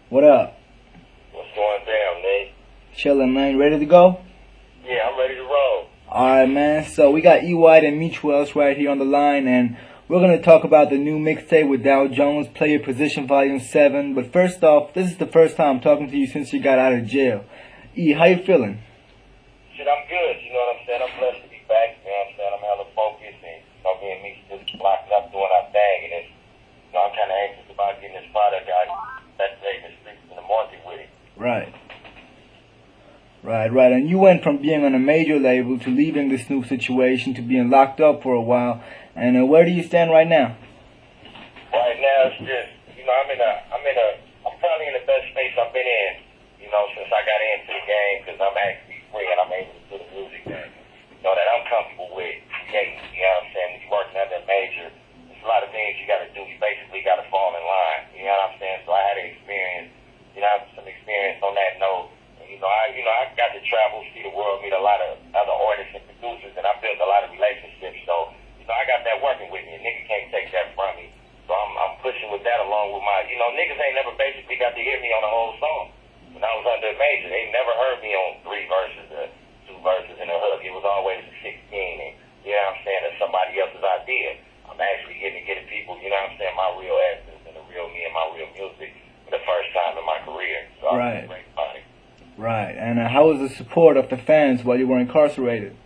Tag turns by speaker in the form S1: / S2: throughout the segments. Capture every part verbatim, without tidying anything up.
S1: What up?
S2: What's going down, Nate?
S1: Chillin', man. Ready to go?
S2: Yeah, I'm ready to roll.
S1: Alright, man. So we got E. White and Meech Wells right here on the line, and we're gonna talk about the new mixtape with Dow Jones, Player Position Volume seven. But first off, this is the first time I'm talking to you since you got out of jail. E, how you feeling?
S2: Shit, I'm good. You know what I'm saying? I'm blessed to be back. You know what I'm saying? I'm hella focused, and you know, me and Meech just locked up doing our thing, and it's, you know, I'm kind of anxious about getting this product out. That's day in the streets in the morning with it.
S1: Right. Right, right. And you went from being on a major label to leaving this new situation to being locked up for a while. And uh, where do you stand right now?
S2: Right now, it's just, you know, I'm in a, I'm in a, I'm probably in the best space I've been in, you know, since I got into the game, because I'm actually free and I'm able to do the music that, you know, that I'm comfortable with. Creating, you know what I'm saying? When you're working under a major, there's a lot of things you got to do. You basically got to fall in line. You know what I'm saying? So I had an experience, you know, some experience on that note. And, you know, I, you know, I got to travel, see the world, meet a lot of other artists and producers, and I built a lot of relationships. So, you know, I got that working with me. A nigga can't take that from me. So I'm, I'm pushing with that along with my, you know, niggas ain't never basically got to hear me on the whole song. When I was under a major, they never heard me on three verses, uh, two verses and a hook. It was always a sixteen, and, you know what I'm saying, that's somebody else's idea. I'm actually getting to get people, you know what I'm saying, my real essence and the real me and my real music for the first time in my career. So
S1: Right.
S2: I'm great about it.
S1: Right. And uh, how was the support of the fans while you were incarcerated?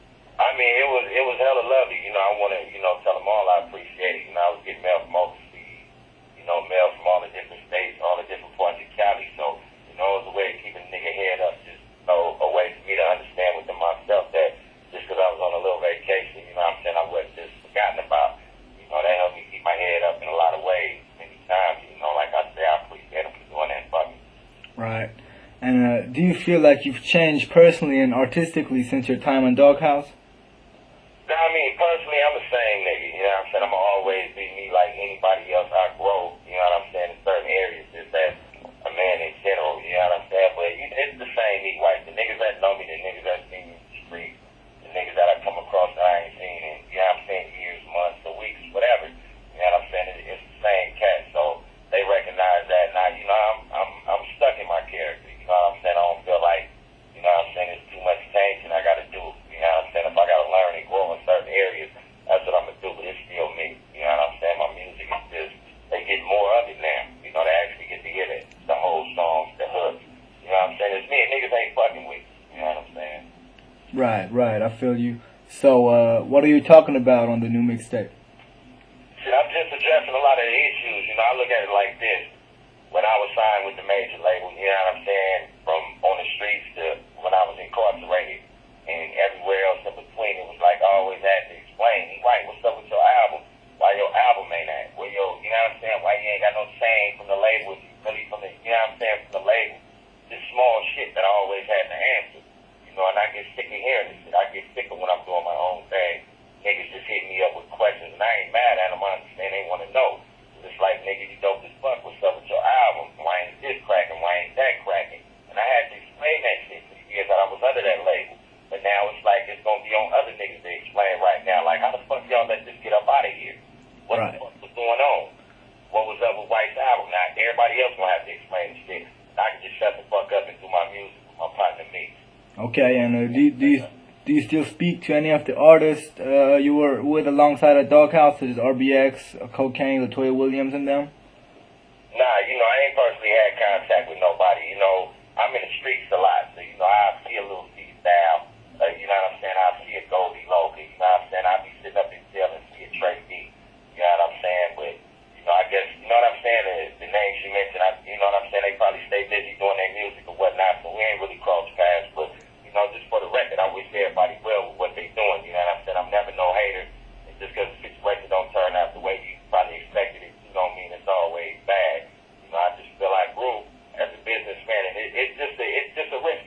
S2: I mean, it was it was hella lovely. You know, I want to, you know, tell them all I appreciate it. You know, I was getting mail from overseas, you know, mail from all the different states, all the different parts of Cali. So, you know, it was a way of keeping a nigga head up, just, you know, a way for me to understand within myself that just because I was on a little vacation, you know what I'm saying, I wasn't just forgotten about. You know, that helped me keep my head up in a lot of ways, many times. You know, like I say, I appreciate them for doing that for me.
S1: Right. And uh, do you feel like you've changed personally and artistically since your time in Doghouse?
S2: No, I mean, personally, I'm the same nigga, you know what I'm saying? I'm going to always be me like anybody else. I grow, you know what I'm saying, in certain areas, just as a man in general, you know what I'm saying? But it's the same me, white. The niggas that know me, the niggas that see me in the street, the niggas that I come across that I ain't seen in, you know what I'm saying, years, months, or weeks, whatever. You know what I'm saying? It's the same cat, so they recognize that. Now, you know, I'm, I'm, I'm stuck in my character, you know what I'm saying? I don't feel like, you know what I'm saying, it's too much change and I got to do it. You know what I'm saying? If I got to learn and grow in certain areas, that's what I'm going to do. But it's still me. You know what I'm saying? My music is just, they get more of it now. You know, they actually get to hear it. The whole songs, the hooks. You know what I'm saying? It's me and niggas ain't fucking with you. You know what I'm saying?
S1: Right, right. I feel you. So, uh, what are you talking about on the new mixtape?
S2: Shit, I'm just addressing a lot of the issues. You know, I look at it like this. When I was signed with the major label, you know what I'm saying? From on the streets to when I was incarcerated. And everywhere else in between, it was like I always had to explain, hey, right, what's up with your album? Why your album ain't at? Where your, you know what I'm saying? Why you ain't got no chain from the label? If you really from the, you know what I'm saying, from the label. This small shit that I always had to answer. You know, and I get sick of hearing this shit. I get sick of when I'm doing my own thing. Niggas just hitting me up with questions, and I ain't mad at them. I understand they want to know. It's like, nigga, you dope as fuck. What's up with your album? Why ain't this cracking? Why ain't that cracking? And I had to explain that shit for the years that I was under that label. But now it's like it's going to be on other niggas to explain right now. Like, how the fuck y'all let this get up out of here? What
S1: Right.
S2: the fuck was going on? What was up with White's album? Now, everybody else going to have to explain the shit. I can just shut the fuck up and do my music with my partner, me.
S1: Okay, and uh, do, you, do, you, do you still speak to any of the artists uh, you were with alongside at Doghouse, such as R B X, uh, Cocaine, Latoya Williams, and them?
S2: Nah, you know, I ain't personally had contact with nobody. You know, I'm in the streets a lot, so, you know, I see a little deep down. Uh, you know what I'm saying? I see a Goldie Logan. You know what I'm saying? I be sitting up in jail and see a Trey D. You know what I'm saying? But, you know, I guess, you know what I'm saying? The, the name she mentioned, I, you know what I'm saying? They probably stay busy doing their music or whatnot, so we ain't really crossed paths. But, you know, just for the record, I wish everybody well with what they doing. You know what I'm saying? I'm never no hater. And just because the situation don't turn out the way you probably expected it, you don't mean it's always bad. You know, I just feel I grew as a businessman, and it, it's just a, it's just a risk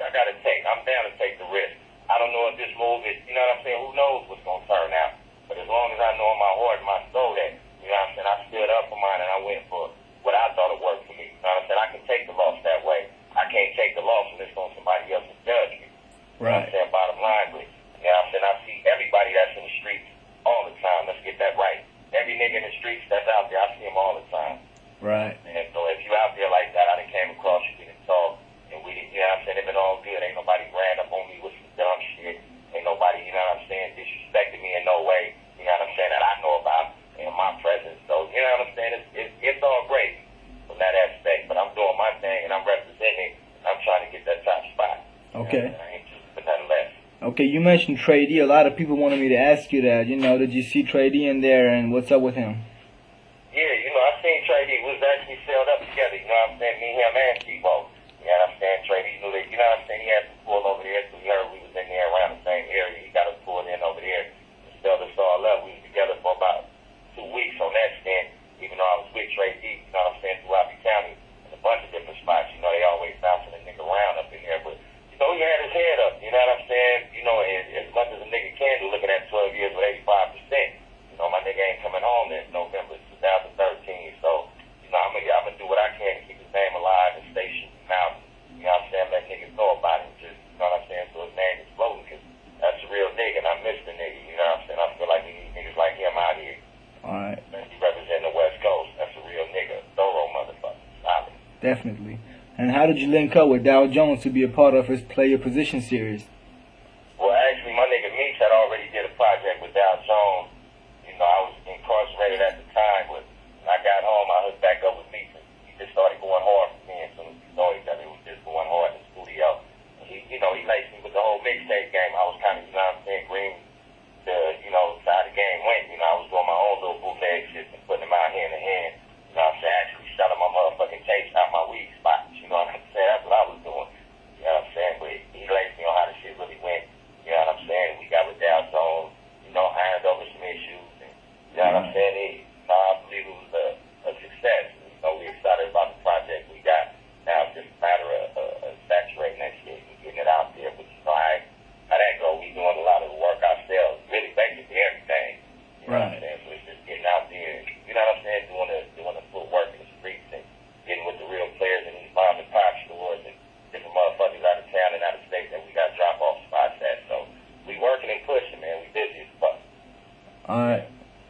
S1: Okay.
S2: I ain't choosing for nothing less.
S1: Okay, you mentioned Trey D. A lot of people wanted me to ask you that. You know, did you see Trey D in there, and what's up with him?
S2: Yeah, you know, I seen Trey D. We was actually sailed up together, you know what I'm saying? Me, him, and T-Bo. You know what I'm saying? Trey D knew that, you know what I'm saying? He had some pull over there, so we heard we was in there around the same area. He got us pulled in over there and sailed us all up. We was together for about two weeks on that stint, even though I was with Trey D, you know what I'm saying, throughout the county in a bunch of different spots. You know, they always bouncing a nigga around up in there, but, you know, he had his head up, you know what I'm saying? You know, as, as much as a nigga can do, looking at twelve years with eighty-five percent. You know, my nigga ain't coming home in November twenty thirteen, so, you know, I'm gonna, I'm gonna do what I can to keep his name alive and stay shooting out. You know what I'm saying? Let niggas know about him, just, you know what I'm saying, so his name is floating, because that's a real nigga, and I miss the nigga, you know what I'm saying? I feel like we need niggas like him out here.
S1: Alright.
S2: He representing the West Coast. That's a real nigga. Thorough motherfucker. Solid.
S1: Definitely. And how did you link up with Dow Jones to be a part of his Player Position series?
S2: Well, actually, my nigga Meech had already did a project with Dow Jones. You know, I was incarcerated at the time, but when I got home, I hooked back up with Meech. He just started going hard for me, and so we saw each other. It was just going hard in the studio. He, you know, he laced me with the whole mixtape game. I was kind of, you know what I'm saying, green to, you know, how the game went. You know, I was doing my own little bootleg shit and putting them out hand in hand. You know what I'm saying? Actually selling my motherfucking tapes out my weed spots. You know what I'm saying? That's what I was doing. You know what I'm saying? But he laced me on how the shit really went. You know what I'm saying? We got with Dow Jones, you know, ironed over some issues. And, you know what I'm saying? He, you know, I believe it was a, a success. You know, we're excited about the project we got. Now it's just a matter of uh, saturating that shit and getting it out there. But, you know, I, how that go, we doing a lot of the work ourselves, really basically everything. You know
S1: Right.
S2: what I'm saying? So it's just getting out there, you know what I'm saying, doing the, doing the footwork in the streets and getting with the real players in these mom and pop stores and different motherfuckers out of town and out of state that we got drop off spots at. So we working and pushing, man. We busy as fuck.
S1: Alright.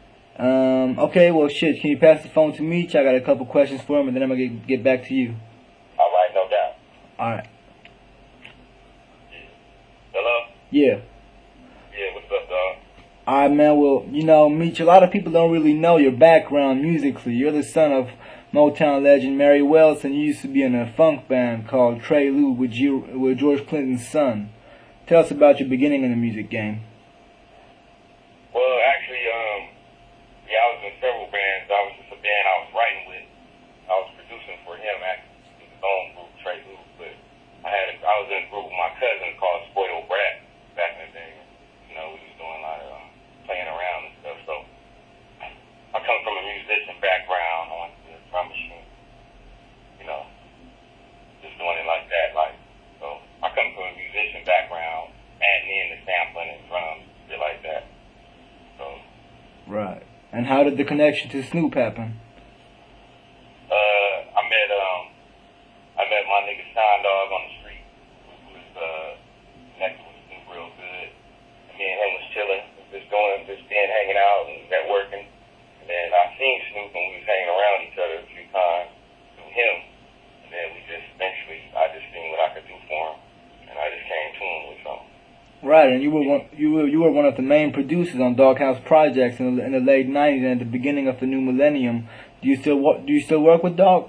S1: Um, okay, well, shit, can you pass the phone to Meech? I got a couple questions for him, and then I'm gonna get, get back to you.
S2: All right, no doubt.
S1: Alright.
S2: Hello?
S1: Yeah.
S2: Yeah, what's up, dog?
S1: Alright, man, well, you know, Meech, a lot of people don't really know your background musically. You're the son of Motown legend Mary Wells, and you used to be in a funk band called Trey Lou with, G- with George Clinton's son. Tell us about your beginning in the music game.
S2: Well, actually, um, yeah, I was in several bands. I was just a band I was writing with. I was producing for him, actually, his own group, Trey Lou. But I had, a, I was in a group with my cousin called Spoiled Brat back in the day. You know, we was doing a lot of um, playing around and stuff. So I come from a musician background on the drum machine. You know, just doing it like that, like so. I come from a musician background, adding in the sampling and drums, shit like that. So.
S1: Right. And how did the connection to Snoop happen?
S2: Uh, I met um, I met my nigga Shine Dog on the street, who was uh, connected with Snoop real good. And me and him was chilling, just going, just being hanging out and networking. And then I seen Snoop and we was hanging around each other a few times through him. And then we just eventually, I just seen what I could do for him, and I just came to him with something.
S1: Right, and you were one, you were you were one of the main producers on Doghouse Projects in the, in the late nineties and at the beginning of the new millennium. Do you still wo- do you still work with Dog?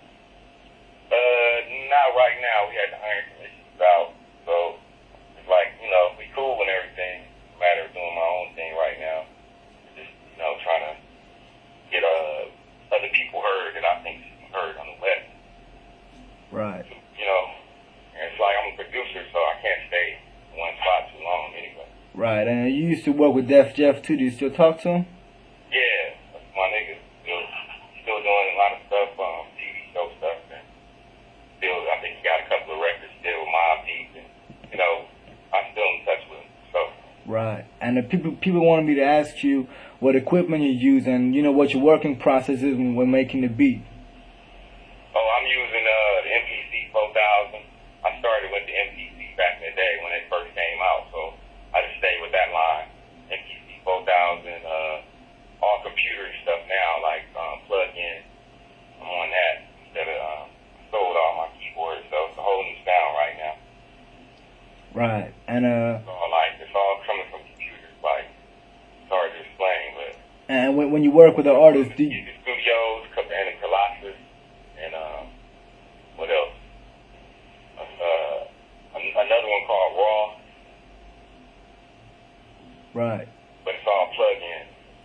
S2: Uh, not right now. We had to iron some issues out, so it's like, you know, we cool and everything. It's a matter of doing my own thing right now. Just, you know, trying to get uh other people heard that I think should be heard on the West.
S1: Right.
S2: You know, and it's like I'm a producer, so I can't stay in one spot too long anyway.
S1: Right, and you used to work with Def Jeff too. Do you still talk to him?
S2: Yeah, that's my nigga. Still, still doing a lot of stuff, um, T V show stuff, and still, I think he got a couple of records still with Mobb Deep, and you know, I'm still in touch with him. So.
S1: Right, and the people people wanted me to ask you what equipment you use and you know what your working process is when, when making the beat.
S2: Oh, I'm using uh, the M P C four thousand. I started with the M P C back in the day when it first came out, so I just stayed with that line. M P C four thousand, uh, all computer stuff now, like um, plug-in. I'm on that instead of um, sold all my keyboards, so it's a whole new sound right now.
S1: Right, and uh,
S2: So like it's all coming from computers, like it's hard to explain, but.
S1: and when when you work with an artist, do you,
S2: the studios, and the Colossus, and um, what else? Uh, another one called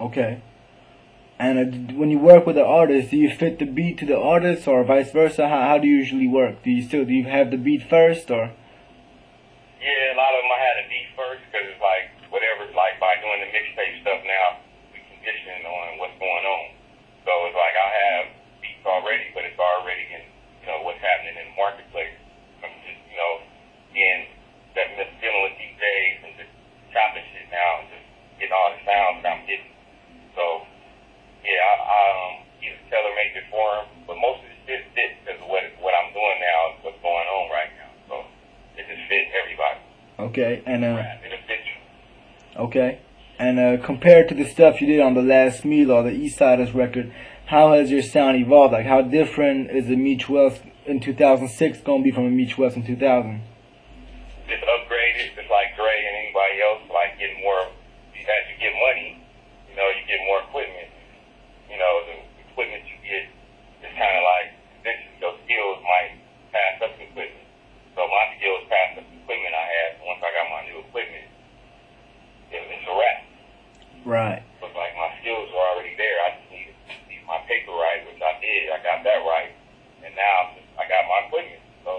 S1: Okay. And uh, d- when you work with the artist, do you fit the beat to the artist, or vice versa? How, how do you usually work? Do you still do you have the beat first, or?
S2: Yeah, a lot of them I had to beat first because it's like whatever. Like by doing the mixtape stuff now, we conditioning on what's going on. So it's like I have beats already, but it's already in you know what's happening in the marketplace. I'm just you know being that dealing with D Js and just chopping shit now and just getting all the sounds that I'm getting. So yeah, I, I um either tailor make it for them, but most of the shit fits because what what I'm doing now is what's going on right now. So it just fits everybody.
S1: Okay, and uh,
S2: It'll fit you.
S1: okay, and uh, compared to the stuff you did on the last meal or the East Siders record, how has your sound evolved? Like, how different is a Meech Wells in two thousand six gonna be from a Meech Wells in two thousand?
S2: Just upgraded, just like Dre and anybody else, like getting more, as you get money, you know, you get more equipment. You know, the equipment you get is kind of like, this, your skills might pass up the equipment. So my skills passed up the equipment I had. Once I got my new equipment, it, it's a wrap.
S1: Right.
S2: But like my skills were already there. I just needed to keep my paper right, which I did. I got that right. And now I got my equipment. So,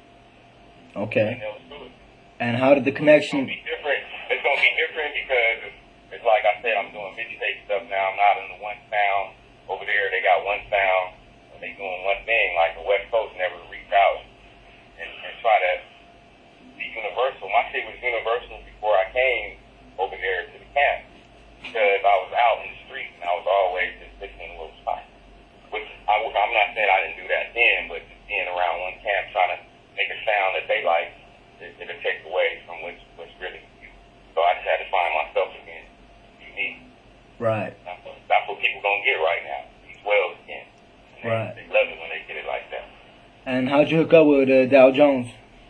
S1: Okay.
S2: and that was good.
S1: And how did the
S2: It's
S1: connection?
S2: gonna be different. It's gonna be different because it's, it's like I said, I'm doing mixtape stuff now. I'm not in the one sound. Over there, they got one sound, and they doing one thing. Like the West Coast never reach out and, and try to be universal. My shit was universal before I came over there to the camp because I was out in the street and I was always just listening to what was fine. Which I, I'm not saying I didn't do that then, but just being around one camp trying to make a sound that they like, it, it'll take away from what's, what's really you. So I just had to find myself again, unique.
S1: Right.
S2: That's what, that's what people gonna get right now. These wells again. And they,
S1: Right.
S2: they love it when they get it like that.
S1: And how'd you hook up with uh, Dow Jones?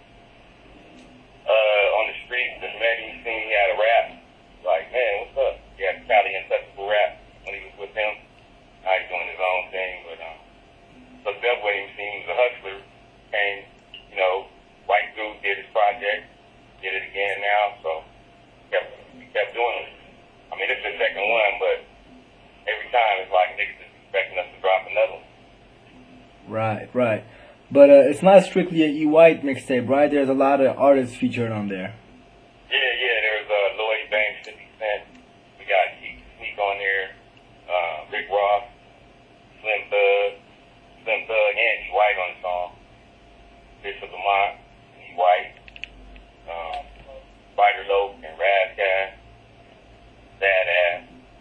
S2: Uh, on the street, just met him, seen he had a rap. Like, man, what's up? He had a Cali Untouchable rap when he was with him. Now he's doing his own thing, but um, looked up with him, seen he was a hustler. Came, you know, white dude did his project, did it again now, so kept we kept doing it. I mean, this is the second one, but every time it's like niggas is expecting us to drop another one.
S1: Right, right. But uh, it's not strictly a E White mixtape, right? There's a lot of artists featured on there.
S2: Yeah, yeah, there's uh, Lloyd Banks, fifty Cent. We got Keith Sneak on there, uh, Rick Ross, Slim Thug, Slim Thug, and E White on the song. Bishop Lamont, E White, um, Spider Lope, and Razcast, Sad Ass.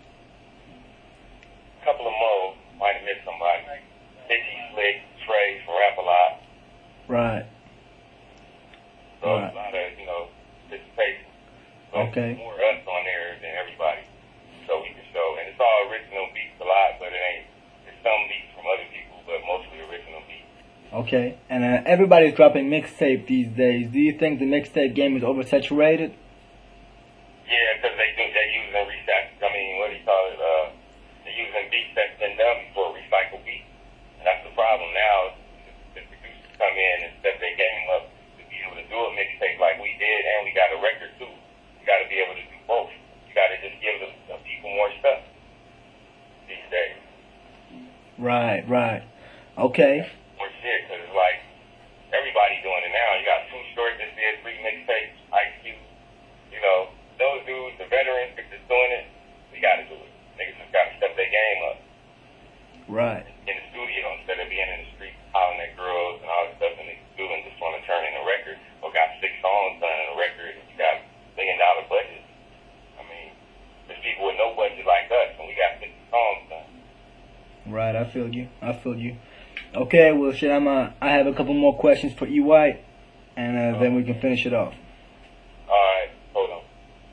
S2: A couple of more, might have missed somebody. Dickie Slick, Trey from Rap A Lot.
S1: Right.
S2: So
S1: Right.
S2: a lot of, you know, participation. So
S1: Okay.
S2: more us on there than everybody. So we can show. And it's all original beats a lot, but it ain't. There's some beats from other people, but mostly original beats.
S1: Okay. And uh, everybody's dropping mixtape these days. Do you think the mixtape game is oversaturated?
S2: Yeah, because they think they're using recycle. I mean, what do you call it? Uh, they're using beats that's been done before, recycle beats. And that's the problem now. The producers come in and step their game up to be able to do a mixtape like we did, and we got a record too. You got to be able to do both. You got to just give the, the people more stuff these days.
S1: Right, right. Okay.
S2: More shit, because it's like everybody doing it now. You got Too Short that did three mixtapes, Ice Cube. You know, those dudes, the veterans that just doing it, we got to do it. Niggas just got to step their game up.
S1: Right.
S2: In the studio instead of being in the street hollering at girls and all that stuff and they do and just want to turn in a record or got six songs done in a record and you got million dollar budget. I mean, there's people with no budget like us and we got fifty songs done.
S1: Right, I feel you. I feel you. Okay, well, shit, I'm uh, I have a couple more questions for E White, and uh, then we can finish it off.
S2: All right, hold on.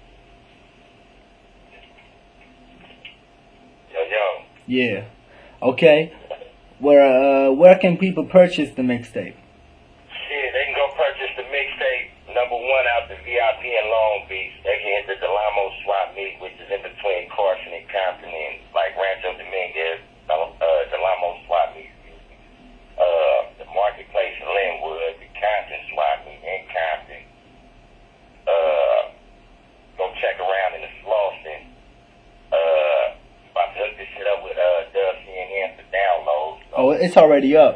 S2: Yo, yo.
S1: Yeah. Okay. Where uh, where can people purchase the mixtape?
S2: Shit, they can go purchase the mixtape number one out the V I P in Long Beach. They can hit the Delamo Swap Meet, which is in between Carson and Compton and like Rancho Dominguez. Uh, Delamo Swap Meet. Uh, the Marketplace in Linwood, the Compton Swap Meet in Compton. Uh, go check around in the Slauson. Uh,
S1: it's already up.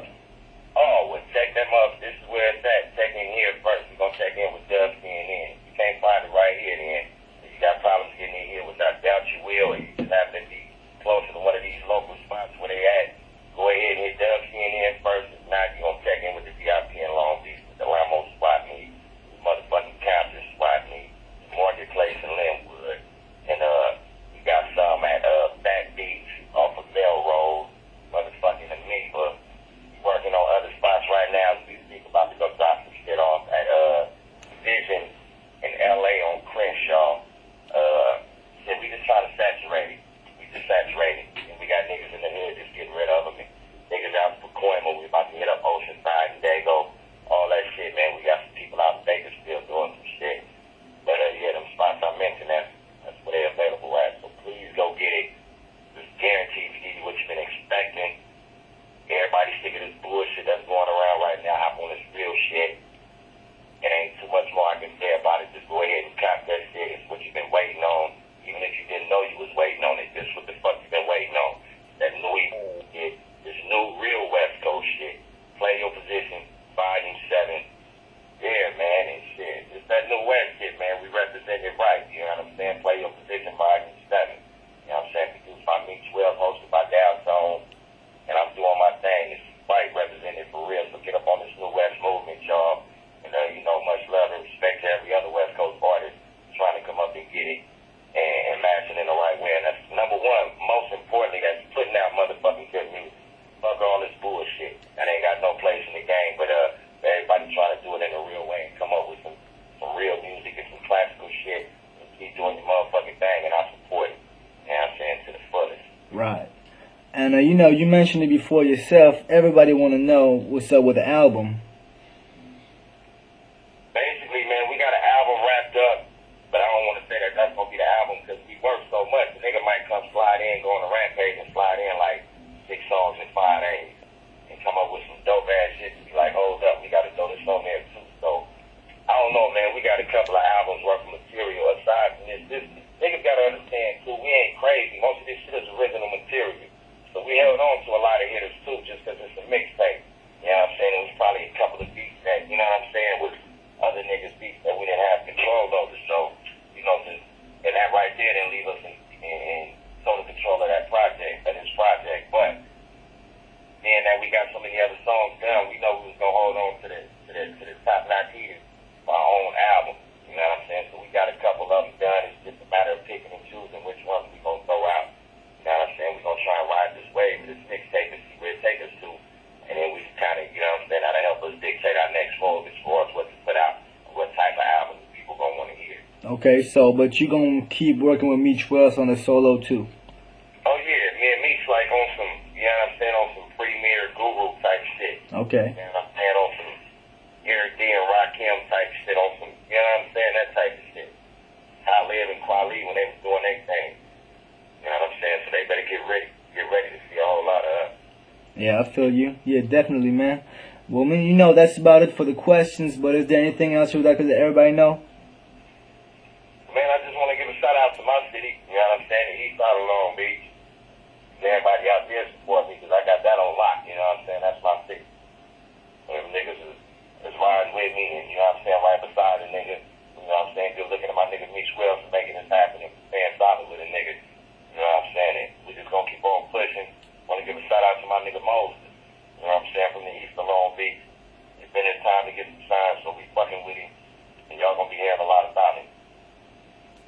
S2: Oh, well, check them up. This is where it's at. Check in here first. We're going to check in with Dubs C N N. You can't find it right here, then. If you got problems getting in here, which I doubt you will, or you just happen to be closer to one of these local spots where they at, go ahead and hit Dubs C N N first. If not, you're going to check in with the V I P in Long Beach, with the Ramos spot meet, the motherfucking Countess spot meet, the Morgan Place in Linwood. And, uh, we got some at, uh, Back Beach off of Bell Road, motherfucking Amoeba. Working on other spots right now as we speak, about to go drop some shit off at uh Vision in L A on Crenshaw. Uh yeah, we just trying to saturate it. We just saturated. And we got niggas in the hood just getting rid of them. And niggas out for Pacoima, we about to hit up Oceanside and Dago. All that shit, man. We got some people out in Vegas still doing some shit. But uh yeah, them spots I mentioned, that's that's where they're available at. So please go get it. It's guaranteed to give you what you've been expecting. Everybody sick of this bullshit that's going around right now. Hop on this real shit. It ain't too much more I can say about it. Just go ahead and cop that shit. It's what you've been waiting on. Even if you didn't know you was waiting on it, this is what the fuck you've been waiting on. That new shit. This new real West Coast shit. Play Your Position, Volume seven. Yeah, man, and shit. It's that new West shit, man. We represent it right. You know what I'm saying? Play Your Position, Volume seven. You know what I'm saying? Produced by Meek twelve, hosted by Dow Jones. And I'm doing my thing. It's white represented for real. So get up on this new West movement, y'all. And uh, you know, much love and respect to every other West Coast artist trying to come up and get it and, and match it in the right way. And that's number one. Most importantly, that's putting out motherfucking good music. Fuck all this bullshit. That ain't got no place in the game. But uh, everybody trying to do it in a real way and come up with some, some real music and some classical shit. And keep doing your motherfucking thing, and I support it. You know what I'm saying? To the fullest.
S1: Right. And, uh, you know, you mentioned it before yourself. Everybody want to know what's up with the album.
S2: Basically, man, we got an album wrapped up, but I don't want to say that that's going to be the album because we work so much. The nigga might come slide in, go on a rampage and slide in like six songs in five days and come up with some dope ass shit to be like, hold up, we got to throw this on there too. So, I don't know, man. We got a couple of albums worth of material aside from this. This niggas got to understand, too, we ain't crazy. Most of this shit is original material. So we held on to a lot of hitters too, just because it's a mixtape. You know what I'm saying? It was probably a couple of beats that, you know what I'm saying, with other niggas' beats that we didn't have control over. So, you know, just, and that right there didn't leave us in, in, in total control of that project, of this project. But being that we got so many other songs done, we know we was gonna hold on to the to the to the top notch hitters for our own album. You know what I'm saying? So we got a couple of them done. It's just a matter of picking and choosing which ones we gonna throw out. You know what I'm saying? We're going to try and ride this wave with this mixtape and see where it takes us to. And then we kind of, you know what I'm saying, that'll help us dictate our next move as far as what to put out, what type of album people going to want to hear.
S1: Okay, so, but you going to keep working with Meek Wells on the solo too?
S2: Oh, yeah. Me and Meek's like on some, you know what I'm saying, on some premier guru type shit.
S1: Okay.
S2: You know what I'm saying? On some Eric D and Rakim type shit, on some, you know what I'm saying, that type of shit. Talib and Kweli when they was doing their thing. You know what I'm saying? So they better get ready, get ready to see a whole lot of us.
S1: Yeah, I feel you. Yeah, definitely, man. Well, man, you know, that's about it for the questions, but is there anything else you would like to let everybody know?
S2: Man, I just want to give a shout out to my city, you know what I'm saying, the east side of Long Beach. And everybody out there support me because I got that on lock, you know what I'm saying? That's my city. Them niggas is, is riding with me and, you know what I'm saying, right beside the nigga. You know what I'm saying? Good looking at my nigga Meek Wells for making this happen and staying solid with a nigga. You know what I'm saying? And we just gonna keep on pushing. Want to give a shout out to my nigga Moses. You know what I'm saying? From the east of Long Beach. It's been his time to get some signs, so we fucking with him. And y'all gonna be hearing a lot about him.